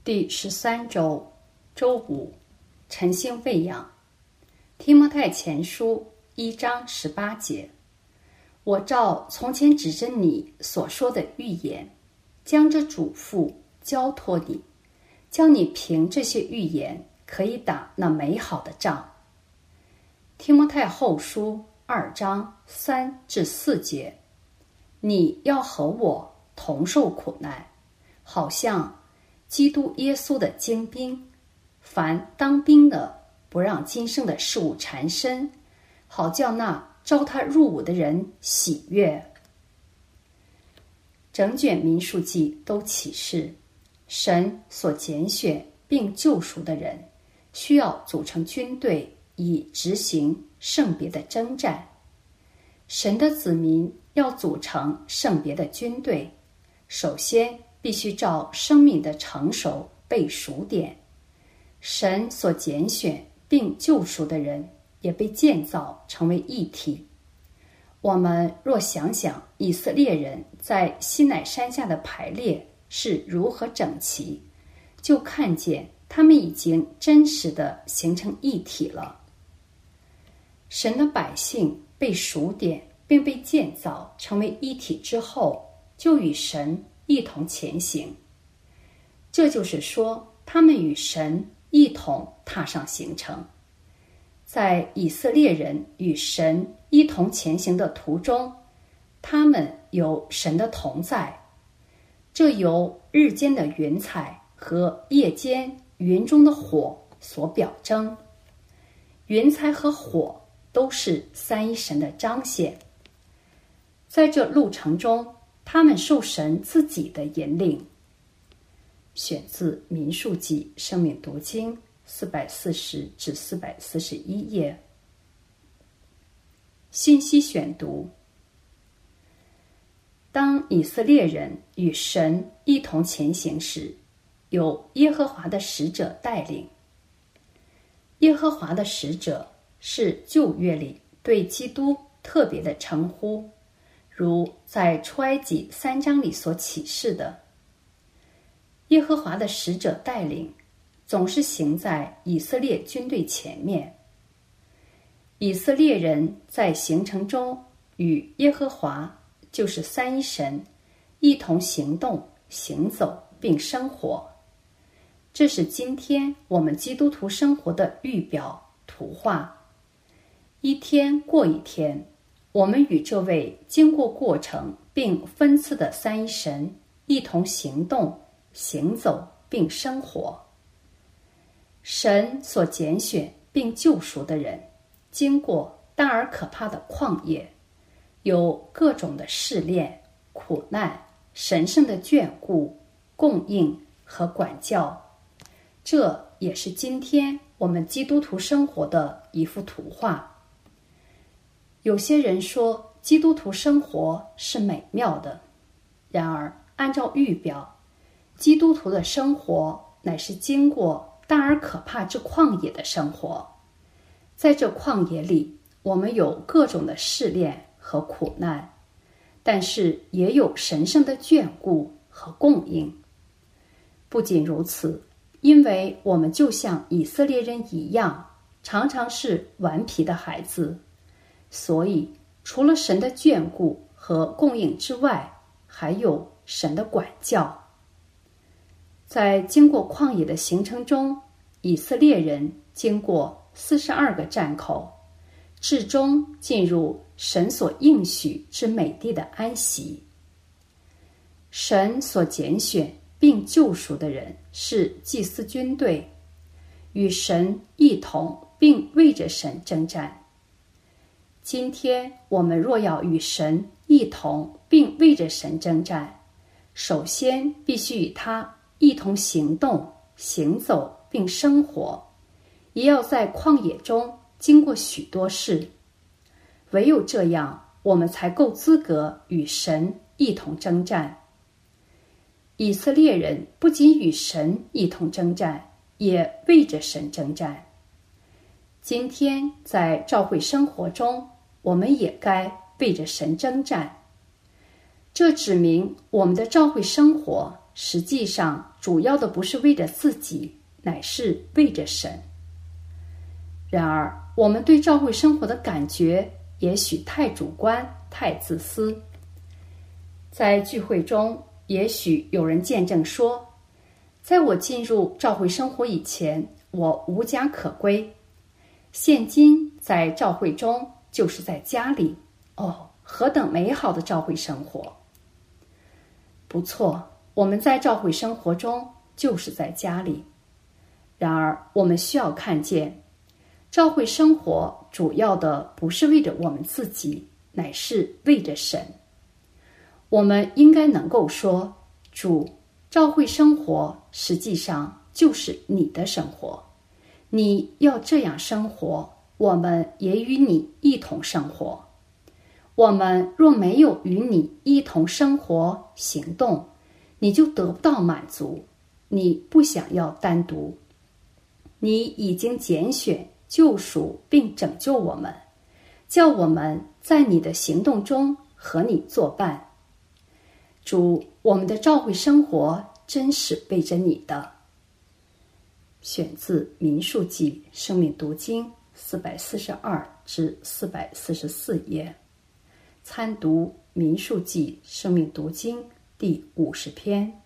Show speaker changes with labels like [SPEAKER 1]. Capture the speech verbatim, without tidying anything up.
[SPEAKER 1] 第十三周，周五，晨星喂养。提摩太前书一章十八节：我照从前指着你所说的预言，将这嘱咐交托你，叫你凭这些预言可以打那美好的仗。提摩太后书二章三至四节：你要和我同受苦难，好像基督耶稣的精兵，凡当兵的不让今生的事物缠身，好叫那招他入伍的人喜悦。整卷民数记都启示，神所拣选并救赎的人需要组成军队，以执行圣别的征战。神的子民要组成圣别的军队，首先必须照生命的成熟被数点。神所拣选并救赎的人也被建造成为一体。我们若想想以色列人在西乃山下的排列是如何整齐，就看见他们已经真实地形成一体了。神的百姓被数点并被建造成为一体之后，就与神一同前行。这就是说，他们与神一同踏上行程。在以色列人与神一同前行的途中，他们有神的同在，这由日间的云彩和夜间云中的火所表征。云彩和火都是三一神的彰显。在这路程中，他们受神自己的引领。选自民数记生命读经四百四十至四百四十一页。信息选读：当以色列人与神一同前行时，有耶和华的使者带领。耶和华的使者是旧约里对基督特别的称呼，如在出埃及三章里所启示的。耶和华的使者带领，总是行在以色列军队前面。以色列人在行程中与耶和华，就是三一神，一同行动、行走并生活。这是今天我们基督徒生活的预表图画。一天过一天，我们与这位经过过程并分赐的三一神一同行动、行走并生活。神所拣选并救赎的人，经过大而可怕的旷野，有各种的试炼、苦难、神圣的眷顾、供应和管教。这也是今天我们基督徒生活的一幅图画。有些人说基督徒生活是美妙的，然而按照预表，基督徒的生活乃是经过大而可怕之旷野的生活。在这旷野里，我们有各种的试炼和苦难，但是也有神圣的眷顾和供应。不仅如此，因为我们就像以色列人一样，常常是顽皮的孩子，所以除了神的眷顾和供应之外，还有神的管教。在经过旷野的行程中，以色列人经过四十二个站口，至终进入神所应许之美地的安息。神所拣选并救赎的人是祭司军队，与神一同并为着神征战。今天我们若要与神一同并为着神征战，首先必须与他一同行动、行走并生活，也要在旷野中经过许多事。唯有这样，我们才够资格与神一同征战。以色列人不仅与神一同征战，也为着神征战。今天在教会生活中，我们也该为着神征战。这指明我们的教会生活实际上主要的不是为着自己，乃是为着神。然而，我们对教会生活的感觉也许太主观、太自私。在聚会中，也许有人见证说，在我进入教会生活以前，我无家可归，现今在教会中就是在家里。哦，何等美好的教会生活！不错，我们在教会生活中就是在家里。然而，我们需要看见，教会生活主要的不是为着我们自己，乃是为着神。我们应该能够说，主，教会生活实际上就是你的生活，你要这样生活，我们也与你一同生活。我们若没有与你一同生活行动，你就得不到满足，你不想要单独。你已经拣选、救赎并拯救我们，叫我们在你的行动中和你作伴。主，我们的教会生活真是为着你的。选自民数记生命读经四百四十二至四百四十四页，参读民数记生命读经第五十篇。